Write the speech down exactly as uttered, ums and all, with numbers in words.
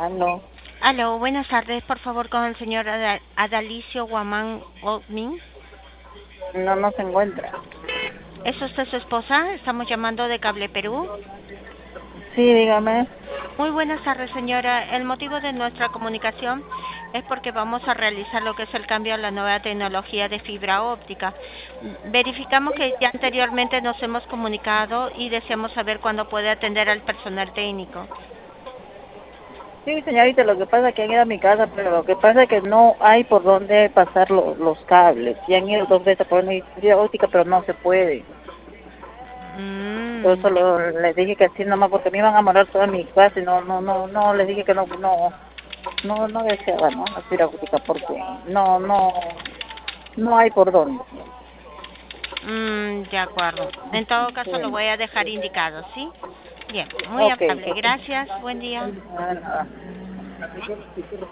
Aló, Aló, buenas tardes, por favor, con el señor Ada- Adalicio Guamán Olmin. no nos encuentra. ¿Es usted su esposa? Estamos llamando de Cable Perú. Sí, dígame. Muy buenas tardes, señora. El motivo de nuestra comunicación es porque vamos a realizar lo que es el cambio a la nueva tecnología de fibra óptica. Verificamos que ya anteriormente nos hemos comunicado y deseamos saber cuándo puede atender al personal técnico. Sí, señorita, lo que pasa es que han ido a mi casa, pero lo que pasa es que no hay por dónde pasar lo- los cables. Y han ido dos veces por una fibra óptica, pero no se puede. Por eso Mm, lo- les dije que así nomás, porque me iban a morar toda mi casa y no, no, no, no, les dije que no, no, no, no deseaba, ¿no? La fibra óptica, porque no, no, no hay por dónde. Mm, de acuerdo. En todo caso, lo Sí. voy a dejar indicado, ¿sí? Bien, muy Ok. amable. Gracias. Buen día. Ah, nada.